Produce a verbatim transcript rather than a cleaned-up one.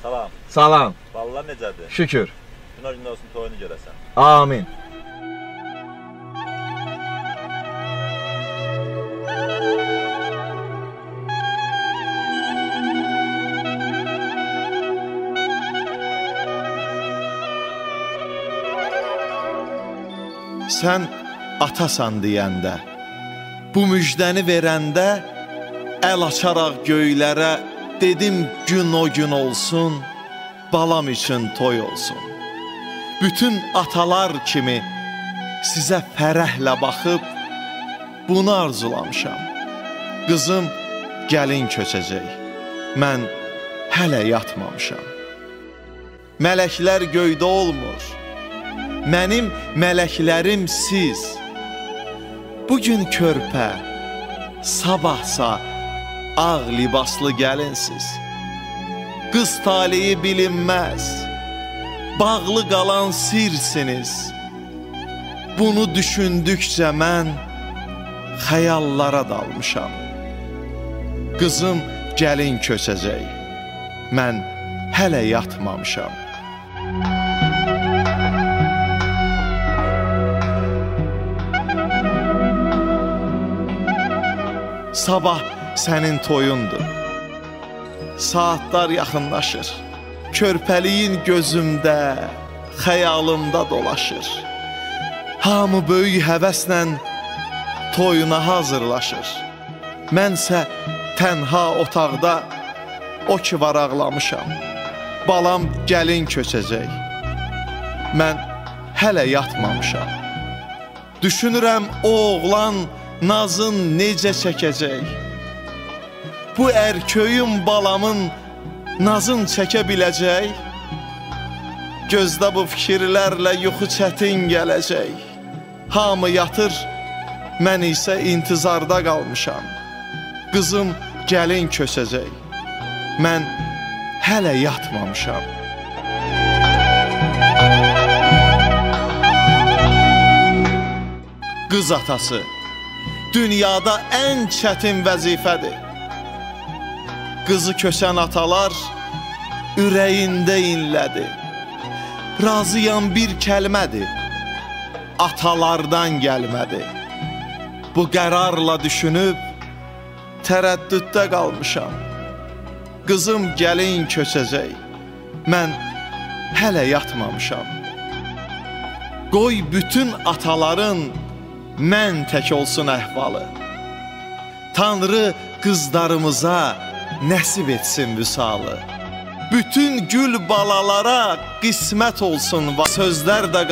Salam. Salam. Ballar necədir? Şükür. Günah gündə olsun, toyunu görəsən. Amin. Sən atasan deyəndə, bu müjdəni verəndə, əl açaraq göylərə dedim gün o gün olsun, balam üçün toy olsun. Bütün atalar kimi sizə fərəhlə baxıb, bunu arzulamışam. Qızım gəlin köçəcək, mən hələ yatmamışam. Mələklər göydə olmur, mənim mələklərim siz. Bugün körpə, sabahsa ağ libaslı gəlinsiz. Qız taleyi bilinməz, bağlı qalan sirsiniz. Bunu düşündükcə mən xəyallara dalmışam. Qızım gəlin köçəcək, mən hələ yatmamışam. Sabah sənin toyundur, saatlar yaxınlaşır, körpəliyin gözümdə, xəyalımda dolaşır. Hamı böyük həvəslə toyuna hazırlaşır. Mənsə tənha otaqda o ki var ağlamışam. Balam gəlin köçəcək, mən hələ yatmamışam. Düşünürəm o oğlan nazın necə çəkəcək? Bu ərköyün balamın nazın çəkə biləcək? Gözdə bu fikirlərlə yuxu çətin gələcək. Hamı yatır, mən isə intizarda qalmışam. Qızım gəlin köçəcək, mən hələ yatmamışam. Qız atası dünyada ən çətin vəzifədir. Qızı köçən atalar ürəyində inlədi. Razıyam bir kəlmədir, atalardan gəlmədi. Bu qərarla düşünüb tərəddüddə qalmışam. Qızım gəlin köçəcək, mən hələ yatmamışam. Qoy bütün ataların mən tək olsun əhvalı. Tanrı qızlarımıza nəsib etsin vüsalı. Bütün gül balalara qismət olsun sözlər də